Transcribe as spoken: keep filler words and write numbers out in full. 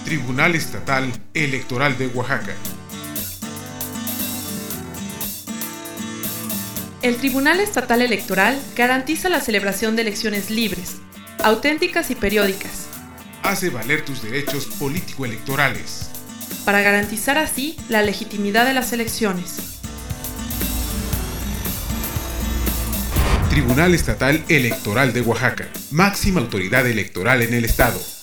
Tribunal Estatal Electoral de Oaxaca. El Tribunal Estatal Electoral garantiza la celebración de elecciones libres, auténticas y periódicas. Hace valer tus derechos político-electorales, para garantizar así la legitimidad de las elecciones. Tribunal Estatal Electoral de Oaxaca, máxima autoridad electoral en el Estado.